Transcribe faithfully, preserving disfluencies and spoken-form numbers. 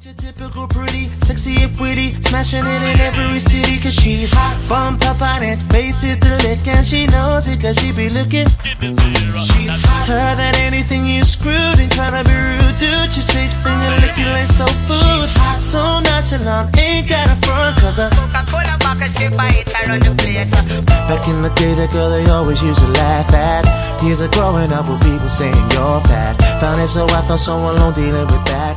Typical pretty, sexy and witty, smashing it in every city. Cause she's hot, bum, pop on it, face is the lick, and she knows it cause she be looking. She's hotter than anything you screwed, and tryna be rude, dude. She's straight finger licking like soul food. So nonchalant, ain't got a front cause her Coca-Cola bottle, she bite her on the plate. Back in the day, the girl they always used to laugh at. Years of growing up with people saying you're fat. Found it so I felt so alone dealing with that.